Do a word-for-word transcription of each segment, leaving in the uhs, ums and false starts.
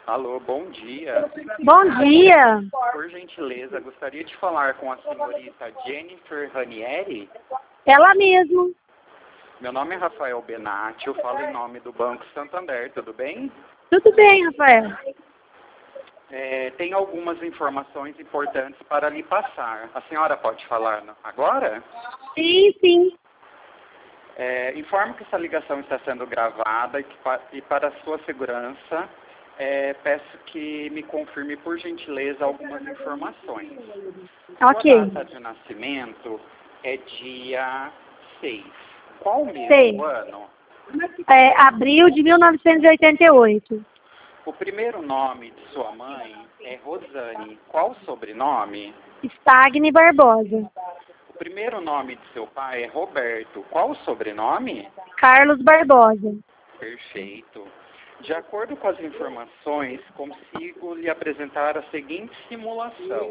Alô, bom dia. Bom dia. Por gentileza, gostaria de falar com a senhorita Jennifer Ranieri. Ela mesmo. Meu nome é Rafael Benatti, eu falo em nome do Banco Santander, tudo bem? Tudo bem, Rafael. É, tem algumas informações importantes para lhe passar. A senhora pode falar agora? Sim, sim. É, informo que essa ligação está sendo gravada e, que, e para sua segurança, é, peço que me confirme, por gentileza, algumas informações. Ok. Sua data de nascimento é dia seis. Qual mês Seis. do ano? É, abril de mil novecentos e oitenta e oito. O primeiro nome de sua mãe é Rosane. Qual o sobrenome? Stagne Barbosa. O primeiro nome de seu pai é Roberto. Qual o sobrenome? Carlos Barbosa. Perfeito. De acordo com as informações, consigo lhe apresentar a seguinte simulação.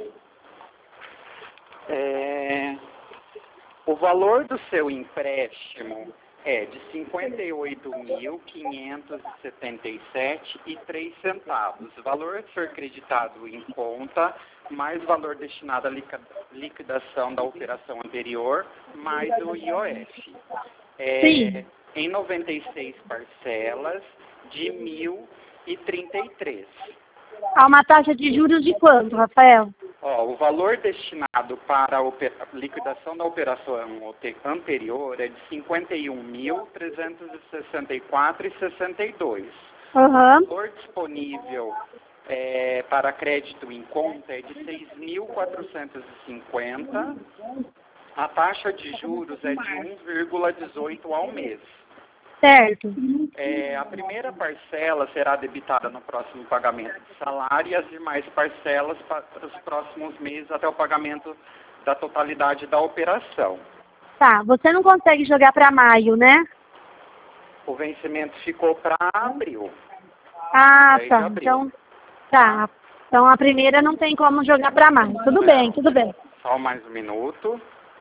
É... O valor do seu empréstimo é de cinquenta e oito mil, quinhentos e setenta e sete reais e três centavos. Valor a ser creditado em conta, mais valor destinado à liquidação da operação anterior, mais o I O F. É, Sim. em noventa e seis parcelas de mil e trinta e três. Há uma taxa de juros de quanto, Rafael? Ó, o valor destinado para a liquidação da operação anterior é de cinquenta e um mil, trezentos e sessenta e quatro reais e sessenta e dois centavos. Uhum. O valor disponível é, para crédito em conta é de seis mil quatrocentos e cinquenta reais. A taxa de juros é de um vírgula dezoito ao mês. Certo. É, a primeira parcela será debitada no próximo pagamento de salário e as demais parcelas para os próximos meses até o pagamento da totalidade da operação. Tá, você não consegue jogar para maio, né? O vencimento ficou para abril. Ah, dez de tá. abril. Então, tá. Então a primeira não tem como jogar para maio. Tudo bem, tudo bem. Só mais um minuto.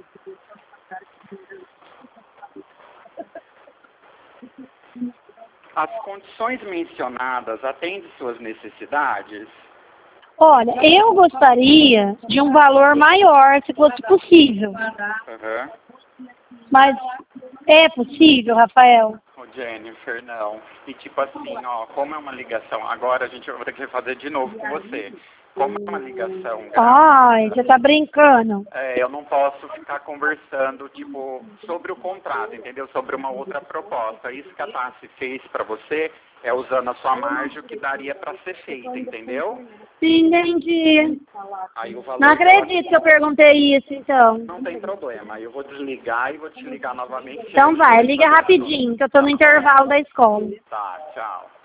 As condições mencionadas atendem suas necessidades? Olha, eu gostaria de um valor maior, se fosse possível. Uhum. Mas é possível, Rafael? Ô, Jennifer, não. E tipo assim, ó, como é uma ligação, agora a gente vai ter que fazer de novo com você. Como é uma ligação grave, Ai, você tá brincando. é, eu não posso ficar conversando, tipo, sobre o contrato, entendeu? Sobre uma outra proposta. Isso que a Tassi fez para você é usando a sua margem o que daria para ser feito, entendeu? Sim, entendi. Aí o valor Não acredito que eu perguntei isso, então. Não tem problema. Aí eu vou desligar e vou te ligar novamente. Então vai, liga rapidinho, que eu tô no intervalo da escola. Tá, tchau.